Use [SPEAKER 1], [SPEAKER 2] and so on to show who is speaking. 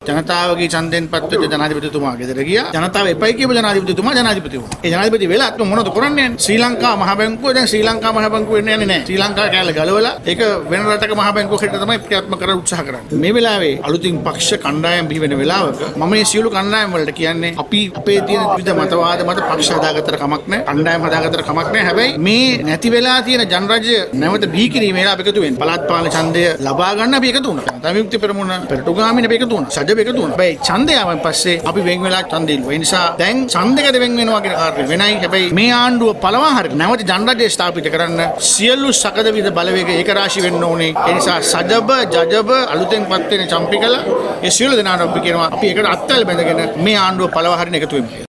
[SPEAKER 1] ජනතාවගේ ඡන්දයෙන් පත්වෙච්ච ජනාධිපතිතුමා ගෙදර ගියා. ජනතාව එපයි කියපු ජනාධිපතිතුමා ජනාධිපති වුණා. ඒ ජනාධිපති වෙලත් මොනවද කරන්නේ? ශ්‍රී ලංකා මහ බැංකුව දැන් ශ්‍රී ලංකා මහ බැංකුව වෙන්න යන්නේ නැහැ. ශ්‍රී ලංකා කැලේ ගලවලා ඒක වෙන රටක මහ බැංකුවකට තමයි ක්‍රියාත්මක කරන්න උත්සාහ කරන්නේ. මේ වෙලාවේ අලුතින් පක්ෂ කණ්ඩායම් බිහි වෙන වෙලාවක මම මේ සියලු කණ්ඩායම් වලට කියන්නේ අපි අපේ තියෙන විවිධ මතවාද මත පක්ෂ හදාගත්තට කමක් නැහැ. කණ්ඩායම් හදාගත්තට කමක් නැහැ. හැබැයි මේ නැති වෙලා තියෙන ජනරජය නැවත බිහි කිරීමේලා අපි එකතු වෙන්න. පළාත් පාලන ඡන්දය ලබා ගන්න අපි එකතු වුණා. ජනතා විමුක්ති පෙරමුණ පෙරටුගාමින් අපි එකතු වුණා. සජ්ජ එකතු වුණා. හැබැයි ඡන්දය ආවන් පස්සේ අපි වෙන් වෙලා ඡන්දෙ ඉල්ලුවා. ඒ නිසා දැන් ඡන්දයකට වෙන් වෙනවා කියන කාරණේ වෙනයි. හැබැයි මේ ආණ්ඩුව පළවා හරියට නැවත ජනරජය ස්ථාපිත කරන්න සියලු සකද විද බලවේග ඒක රාශී වෙන්න ඕනේ. ඒ නිසා සජබ ජජබ අලුතෙන් පත් වෙන චම්පිකල ඒ සියලු දෙනාට අපි කියනවා අපි එකට අත්වල බැඳගෙන මේ ආණ්ඩුව පළවා හරියට එකතු වෙමු.